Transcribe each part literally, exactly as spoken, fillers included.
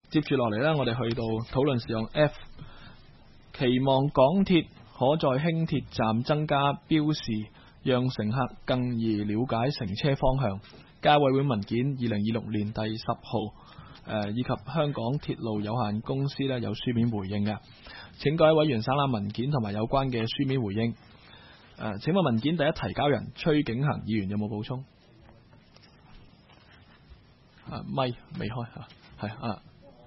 接住落嚟呢，我哋去到討論事項 F， 期望港鐵可在輕鐵站增加標示，讓乘客更易了解乘車方向。交委會文件二零二六年第十號，誒以及香港鐵路有限公司呢有書面回應嘅，請各位委員省覽文件同埋有關嘅書面回應。誒，請問文件第一提交人崔景恒議員有冇補充？啊，咪未開嚇，係啊。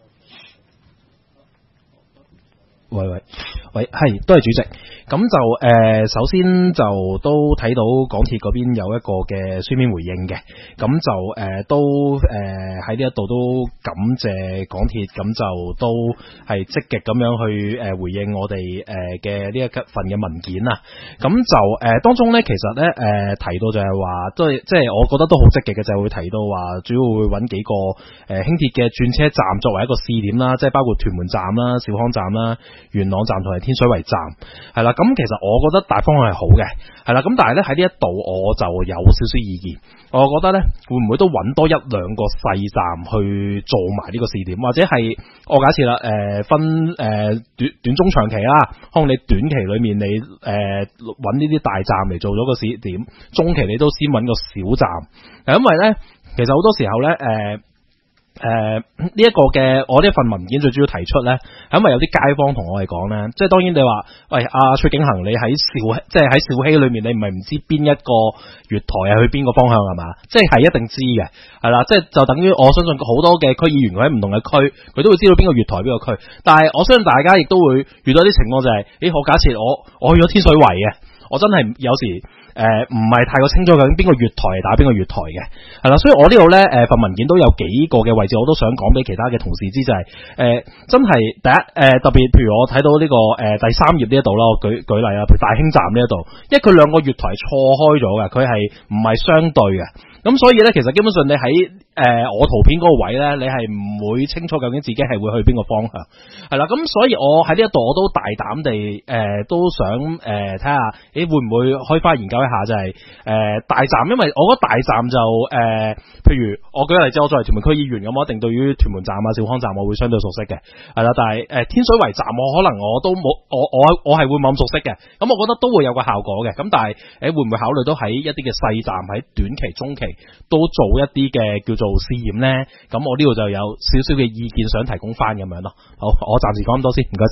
喂喂喂，係都係主席。咁就誒、呃，首先就都睇到港鐵嗰邊有一個嘅書面回應嘅，咁就誒、呃、都誒喺呢一度都感謝港鐵，咁就都係積極咁樣去誒、呃、回應我哋誒嘅呢一份嘅文件啊。咁就誒、呃、當中咧，其實咧誒、呃、提到就係話，都係即係我覺得都好積極嘅，就係、會提到話，主要會揾幾個誒輕鐵嘅轉車站作為一個試點啦，即係包括屯門站啦、兆康站啦、元朗站同埋天水圍站，係啦。咁其實我覺得大方向係好嘅，係啦。咁但係咧喺呢一度我就有少少意見，我覺得咧會唔會都揾多一兩個細站去做埋呢個試點，或者係我假設啦，誒、呃、分誒、呃、短短中長期啦，可能你短期裏面你誒揾呢啲大站嚟做咗個試點，中期你都先揾個小站，因為咧其實好多時候咧誒。呃誒，呢一、呃這個嘅我呢一份文件最主要提出咧，係因為有啲街坊同我哋講咧，即係當然你話，喂阿崔景恒，你喺兆即係喺兆禧裏面，你唔係唔知邊一個月台係去邊個方向係嘛？即係係一定知嘅，係啦，即係就等於我相信好多嘅區議員佢喺唔同嘅區，佢都會知道邊個月台邊個區。但係我相信大家亦都會遇到啲情況就係、是，誒，我假設我我去咗天水圍嘅，我真係有時。誒唔係太過清楚究竟邊個月台打邊個月台嘅，係啦，所以我呢度咧誒份文件都有幾個嘅位置，我都想講俾其他嘅同事知，就係、是、誒、呃、真係第一誒、呃、特別，譬如我睇到呢、這個誒、呃、第三頁呢一度啦，我舉舉例啊，譬如大興站呢一度，因為佢兩個月台錯開咗嘅，佢係唔係相對嘅，咁所以咧其實基本上你喺誒、呃、我圖片嗰個位咧，你係唔會清楚究竟自己係會去邊個方向，係啦，咁所以我喺呢一度我都大膽地誒、呃、都想誒睇下，誒、呃、會唔會開花研究一下就係、是、誒、呃、大站，因為我覺得大站就誒、呃，譬如我舉個例子，我作為屯門區議員咁，我一定對於屯門站啊、兆康站我會相對熟悉嘅，係啦，但係誒、呃、天水圍站我可能我都冇，我我我係會冇咁熟悉嘅，咁我覺得都會有個效果嘅，咁但係誒會唔會考慮到喺一啲嘅細站喺短期、中期都做一啲嘅叫做試驗咧？咁我呢度就有少少嘅意見想提供翻咁樣咯。好，我暫時講咁多先，唔該晒。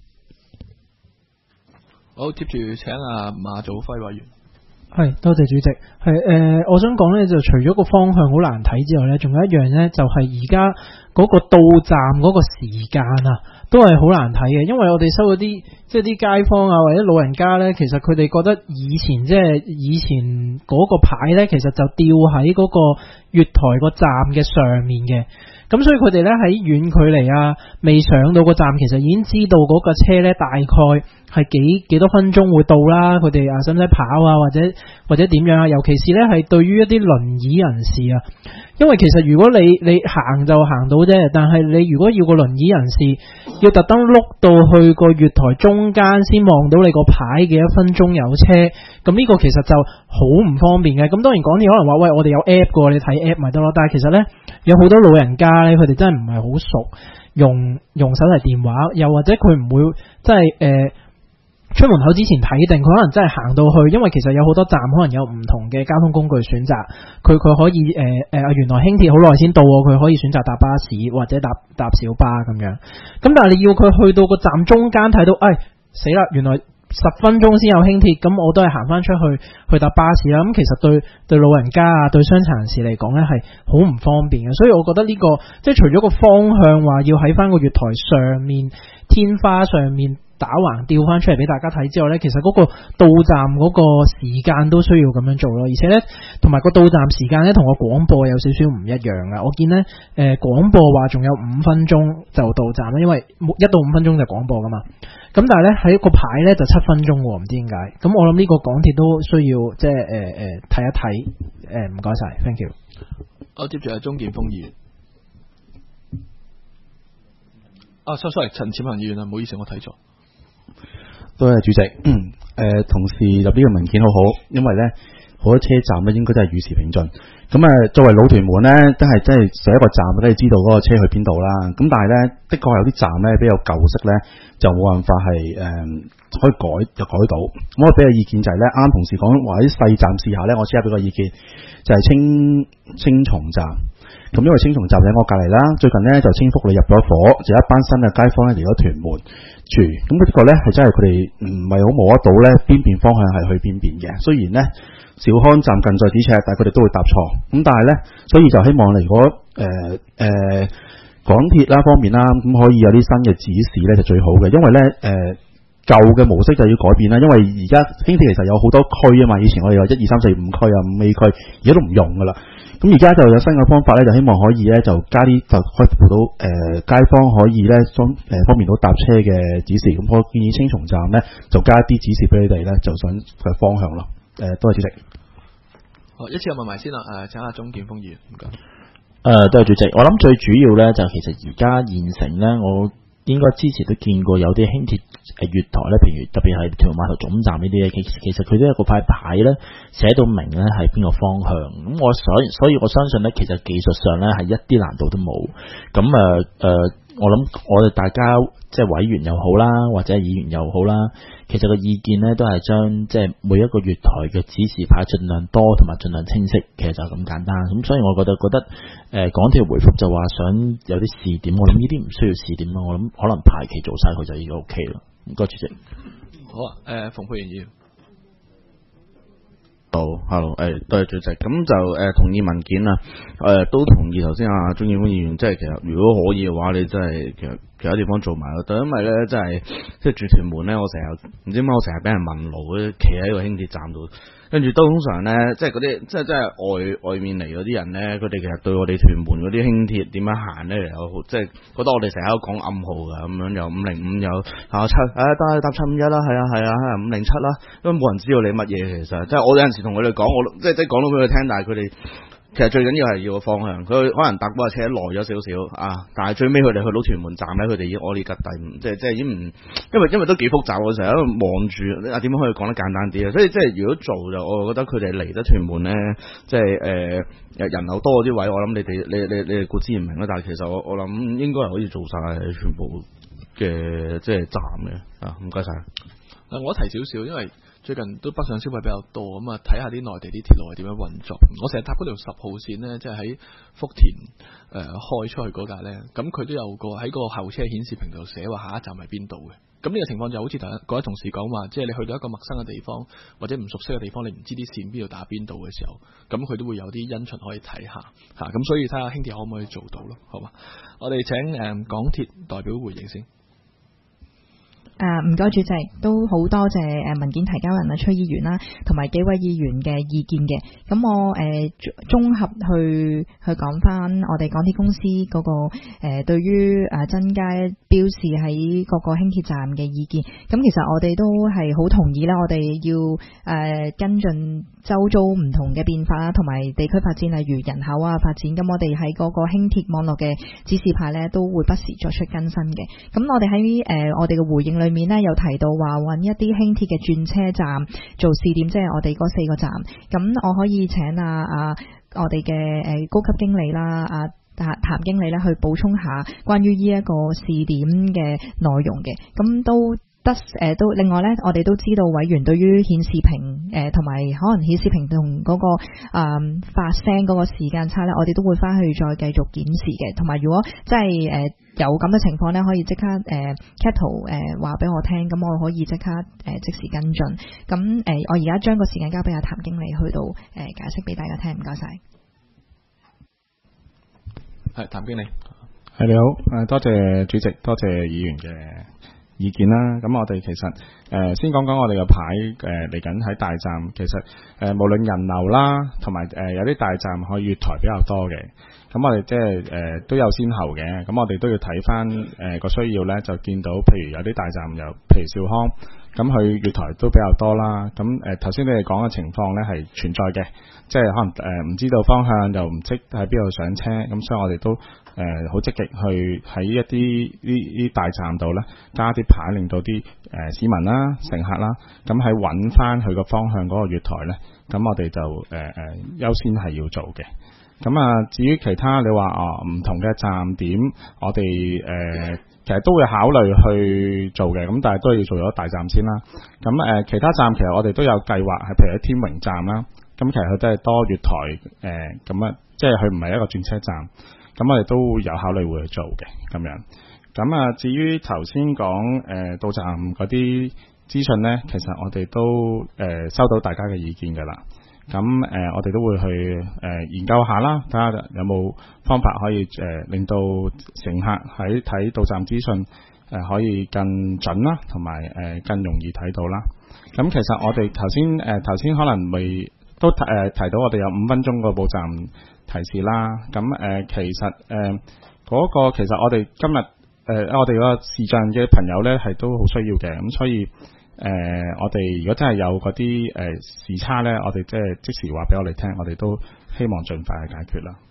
好，接住請阿馬祖輝委員。 係，多謝主席。係誒、呃，我想講咧，就除咗個方向好難睇之外咧，仲有一樣咧，就係而家嗰個到站嗰個時間啊，都係好難睇嘅。因為我哋收嗰啲即係啲街坊啊，或者老人家咧，其實佢哋覺得以前即係以前嗰個牌咧，其實就吊喺嗰個月台個站嘅上面嘅。咁所以佢哋咧喺遠距離啊，未上到個站，其實已經知道嗰個車咧大概係幾幾多分鐘會到啦。佢哋啊使唔使跑啊，或者或者點樣啊？尤其是咧係對於一啲輪椅人士啊，因為其實如果你你行就行到啫，但係你如果要個輪椅人士要特登碌到去個月台中間先望到你個牌嘅一分鐘有車，咁呢個其實就好唔方便嘅。咁當然港鐵可能話喂，我哋有 app 嘅，你睇 app 咪得咯。但係其實咧有好多老人家咧，佢哋真係唔係好熟用用手提電話，又或者佢唔會即係誒出門口之前睇定，佢可能真係行到去，因為其實有好多站可能有唔同嘅交通工具選擇，佢佢可以誒誒、呃、原來輕鐵好耐先到，佢可以選擇搭巴士或者搭搭小巴咁樣。咁但係你要佢去到個站中間睇到，哎死啦，原來十分鐘先有輕鐵，咁我都係行翻出去去搭巴士啦。咁其實對對老人家啊，對傷殘人士嚟講咧係好唔方便嘅。所以我覺得呢、這個即係除咗個方向話要喺翻個月台上面天花上面打橫吊翻出嚟俾大家睇之外咧，其實嗰個到站嗰個時間都需要咁樣做咯。而且咧，同埋個到站時間咧，同個廣播有少少唔一樣噶。我見咧，誒廣播話仲有五分鐘就到站啦，因為一到五分鐘就廣播噶嘛。咁但係咧喺個牌咧就七分鐘，唔知點解。咁我諗呢個港鐵都需要即係誒誒睇一睇。誒唔該晒 ，thank you。 我接住係鍾建峰議員。啊，sorry， 陳志文議員啊，唔好意思，我睇錯。 多謝主席。誒、呃，同事入呢個文件好好，因為咧好多車站咧應該都係與時並進。咁啊，作為老屯門咧，都係真係上一個站都係知道嗰個車去邊度啦。咁但係咧，的確有啲站咧比較舊式咧，就冇辦法係誒、嗯、可以改就改到。咁我俾個意見就係咧，啱啱同事講話啲細站試下咧，我試下俾個意見，就係、是、青青松站。咁因為青松站喺我隔離啦，最近咧就青福里入咗伙，就有一班新嘅街坊咧嚟咗屯門住。咁呢個咧係真係佢哋唔係好摸得到咧邊邊方向係去邊邊嘅。雖然咧兆康站近在咫尺，但係佢哋都會搭錯。咁但係咧，所以就希望你如果誒誒、呃呃、港鐵啦方面啦，咁可以有啲新嘅指示咧就最好嘅，因為咧誒。呃舊嘅模式就要改變啦，因為而家輕鐵其實有好多區啊嘛，以前我哋話一二三四五區啊，五 A 區，而家都唔用噶啦。咁而家就有新嘅方法咧，就希望可以咧就加啲就開闊到誒、呃、街坊可以咧方誒方便到搭車嘅指示。咁我建議青松站咧就加啲指示俾你哋咧，就想嘅方向咯。誒、呃，多謝主席。 好，一次我問埋先啦。誒，請阿鍾建峰議員唔該。 誒，多謝主席。我諗最主要咧就其實而家現成咧，我應該之前都見過有啲輕鐵誒月台咧，譬如特別係屯門碼頭總站呢啲咧，其其實佢都有個塊牌咧寫到明咧係邊個方向。咁我所所以我相信咧，其實技術上咧係一啲難度都冇。咁誒誒，我諗我哋大家即係委員又好啦，或者議員又好啦，其實個意見咧都係將即係每一個月台嘅指示牌盡量多同埋盡量清晰，其實就係咁簡單。咁所以我覺得覺得誒、呃、港鐵回覆就話想有啲試點，我諗呢啲唔需要試點咯，我諗可能排期做晒佢就已經 OK 啦。唔該主席。 好啊，誒、呃，馮沛然議員。 好 ，hello， 誒，多謝主席。咁就誒、呃、同意文件啊，誒、呃、都同意頭先阿鍾建峰議員，即係其實如果可以嘅話，你真係其實其他地方做埋咯。但因為咧，真係即係住屯門咧，我成日唔知點解我成日俾人問路，企喺個輕鐵站度。跟住都通常咧，即係嗰啲，即係即係外外面嚟嗰啲人咧，佢哋其實對我哋屯門嗰啲輕鐵點樣行咧，有即係覺得我哋成日都講暗號㗎，咁樣有五零五有啊七，誒搭搭七五一啦，係啊係啊係五零七啦，因為冇人知道你乜嘢其實，即係我有陣時同佢哋講，我即係即係講到俾佢聽，但係佢哋。其實最緊要係要個方向，佢可能搭嗰架車耐咗少少啊，但係最尾佢哋去到屯門站咧，佢哋已經我呢吉底，即係即係已經唔，因為因為都幾複雜，我成日喺度望住啊，點樣可以講得簡單啲啊？所以即係如果做就，我覺得佢哋嚟得屯門咧，即係誒、呃、人流多嗰啲位，我諗你哋你你你哋固之唔明啦，但係其實我我諗應該係可以做晒全部嘅即係站嘅啊，唔該晒。 嗱，我提少少，因為最近都北上消費比較多，咁啊睇下啲內地啲鐵路係點樣運作。我成日搭嗰條十號線呢，即係喺福田誒、呃、開出去嗰架呢，咁佢都有個喺個候車顯示屏度寫話下一站係邊度嘅。咁呢個情況就好似頭先各位同事講話，即係你去到一個陌生嘅地方或者唔熟悉嘅地方，你唔知啲線邊度打邊度嘅時候，咁佢都會有啲因循可以睇下嚇。咁所以睇下輕鐵可唔可以做到咯，好嘛？我哋請誒、呃、港鐵代表回應先。 誒唔該主席，都好多謝誒文件提交人啊崔議員啦，同埋幾位議員嘅意見嘅。咁我誒綜合去去講翻我哋港鐵公司嗰、那個誒、呃、對於誒增加標示喺各個輕鐵站嘅意見。咁其實我哋都係好同意啦，我哋要誒、呃、跟進周遭唔同嘅變化啦，同埋地區發展，例如人口啊發展。咁我哋喺嗰個輕鐵網絡嘅指示牌咧，都會不時作出更新嘅。咁我哋喺誒我哋嘅回應裏面咧，有提到話揾一啲輕鐵嘅轉車站做試點，即係我哋嗰四個站。咁我可以請啊啊我哋嘅誒高級經理啦，啊譚經理咧去補充下關於呢一個試點嘅內容嘅。咁都得誒都另外咧，我哋都知道委員對於顯示屏誒同埋可能顯示屏同嗰個誒、嗯、發聲嗰個時間差咧，我哋都會翻去再繼續檢視嘅。同埋如果真係誒、呃、有咁嘅情況咧，可以即刻誒 cap 圖誒話俾我聽，咁我可以即刻誒、呃、即時跟進。咁誒、呃、我而家將個時間交俾阿譚經理去到誒、呃、解釋俾大家聽，唔該晒。 係譚經理， 係你好，誒多謝主席，多謝議員嘅意見啦。咁我哋其實誒、呃、先講講我哋嘅牌誒嚟緊喺大站，其實誒、呃、無論人流啦，同埋誒有啲大站可以月台比較多嘅。咁我哋即係誒都有先後嘅。咁我哋都要睇翻誒個需要咧，就見到譬如有啲大站有，譬如兆康咁佢月台都比較多啦。咁誒頭先你哋講嘅情況咧係存在嘅，即係可能誒唔、呃、知道方向又唔識喺邊度上車，咁所以我哋都誒好積極去喺一啲呢呢大站度咧加啲牌，令到啲誒、呃、市民啦、乘客啦，咁喺揾翻佢個方向嗰個月台咧，咁我哋就誒誒、呃呃、優先係要做嘅。咁啊，至於其他你話啊唔同嘅站點，我哋誒、呃、其實都會考慮去做嘅，咁但係都要做咗大站先啦。咁誒、呃、其他站其實我哋都有計劃，係譬如喺天榮站啦，咁其實佢都係多月台誒咁啊，即係佢唔係一個轉車站，咁我哋都有考慮會去做嘅咁樣。咁啊，至於頭先講誒到站嗰啲資訊咧，其實我哋都誒、呃、收到大家嘅意見㗎啦。咁誒、呃，我哋都會去誒、呃、研究下啦，睇下有冇方法可以誒、呃、令到乘客喺睇到站資訊誒、呃、可以更準啦，同埋誒更容易睇到啦。咁其實我哋頭先誒頭先可能未都提誒、呃、提到我哋有五分鐘個報站提示啦。咁誒、呃、其實誒嗰、呃那個其實我哋今日誒、呃、我哋個視障嘅朋友咧係都好需要嘅，咁所以。誒、呃，我哋如果真係有嗰啲誒時差咧，我哋即係即時話俾我哋聽，我哋都希望盡快去解決啦。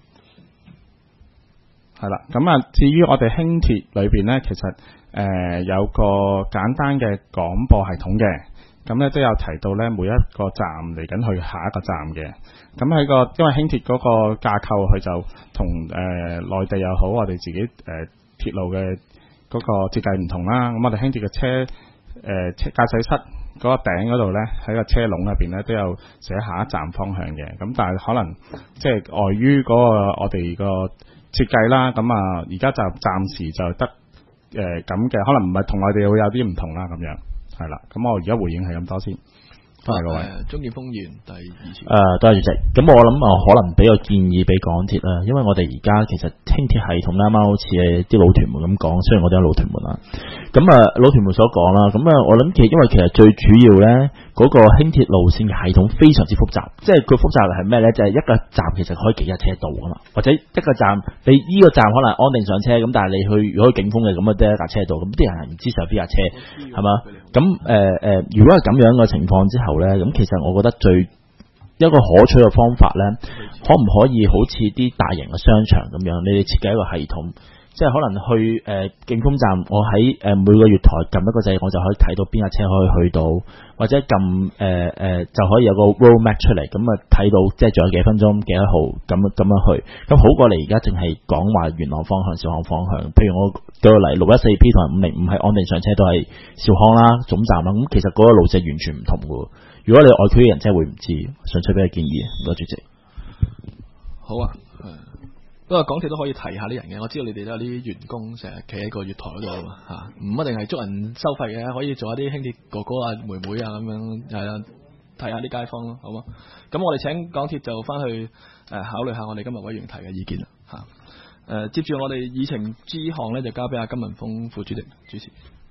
係啦，咁啊，至於我哋輕鐵裏邊咧，其實誒、呃、有個簡單嘅廣播系統嘅，咁咧都有提到咧每一個站嚟緊去下一個站嘅。咁喺個因為輕鐵嗰個架構，佢就同誒、呃、內地又好，我哋自己誒、呃、鐵路嘅嗰個設計唔同啦。咁我哋輕鐵嘅車。誒、呃、駕駛室嗰個頂嗰度咧，喺個車籠入邊咧都有寫下一站方向嘅。咁但係可能即係礙於嗰個我哋個設計啦，咁啊而家就暫時就得誒咁嘅，可能唔係同我哋會有啲唔同啦咁樣，係啦。咁我而家回應係咁多先。多謝各位。 鍾建峰議員第二次。 誒、呃，多謝主席。咁我諗啊，可能俾個建議俾港鐵啦，因為我哋而家其實輕鐵系統啱啱好似誒啲老屯門咁講，雖然我哋有老屯門啦。咁啊，老屯門所講啦，咁啊，我諗其因為其實最主要咧，嗰、那個輕鐵路線嘅系統非常之複雜，即係佢複雜係咩咧？就係、是、一個站其實可以幾架車到噶嘛，或者一個站你呢個站可能安定上車，咁但係你去如果去景峰嘅咁啊，得一架車到，咁啲人係唔知上邊架車係嘛？咁誒誒，如果係咁樣嘅情況之後咧，咁其實我覺得最一個可取嘅方法咧，可唔可以好似啲大型嘅商場咁樣，你哋設計一個系統？即係可能去誒景峰站，我喺誒、呃、每個月台撳一個掣，我就可以睇到邊架車可以去到，或者撳誒誒就可以有個 road map 出嚟，咁啊睇到即係仲有幾分鐘幾多號咁咁樣去，咁好過你而家淨係講話元朗方向、兆康方向。譬如我舉個例，六一四 P 同埋五零五係安定上車都係兆康啦總站啦，咁其實嗰個路線完全唔同嘅。如果你外區嘅人真係會唔知，想出俾個建議，唔該主席。 好啊。不過港鐵都可以提下啲人嘅，我知道你哋都有啲員工成日企喺個月台嗰度嚇，唔一定係捉人收費嘅，可以做一啲輕鐵哥哥啊、妹妹啊咁樣，係啦，提下啲街坊咯，好嗎？咁我哋請港鐵就翻去誒、呃、考慮下我哋今日委員提嘅意見啦嚇。誒、呃，接住我哋議程之項咧，就交俾阿金文峰副主席主持。